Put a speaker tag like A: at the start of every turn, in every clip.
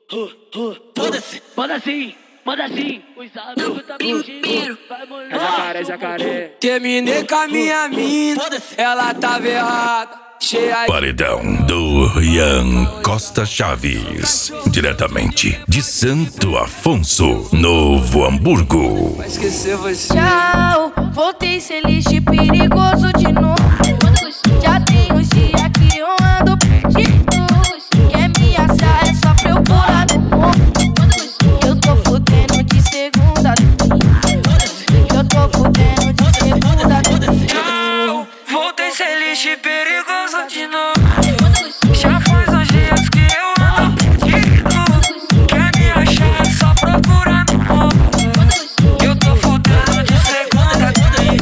A: Foda-se, manda assim, os amigos tá mentindo.
B: É jacaré, jacaré.
C: Terminei com a minha mina, ela tava errada.
D: Paredão do Rian Costa Chaves, diretamente de Santo Afonso, Novo Hamburgo.
C: Vai esquecer você.
E: Tchau, voltei ser lixo perigoso de novo. Já tem uns dias que eu ando perdido. Quer me achar é só procurar no morro. Eu tô fudendo de segunda. Eu tô fudendo de segunda.
C: Tchau, voltei ser lixo perigoso de novo. Já faz uns dias que eu ando perdido. Quer me achar é só procurar no morro. Eu tô fudendo de segunda.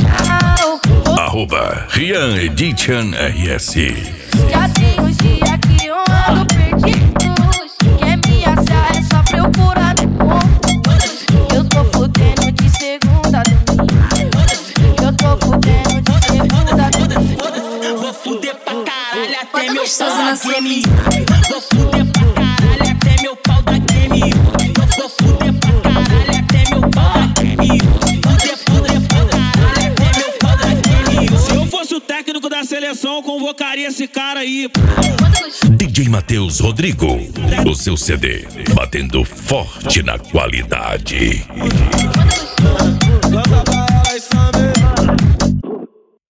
D: Rian Edition RS.
E: Já tem uns dias que eu ando perdido. Quer me achar é só procurar no morro. Eu tô fudendo de segunda. Eu tô fudendo de segunda.
A: Vou fuder pra caralho até meu
E: gostoso
A: pau
E: na
A: da
E: sua
A: game. Vou fuder pra caralho até meu pau da game. Vou fuder pra caralho até meu pau da game. Fuder pra caralho até meu pau da game.
F: Se eu fosse o técnico da seleção, eu convocaria esse cara aí.
D: DJ Matheus Rodrigo, o seu CD, batendo forte na qualidade.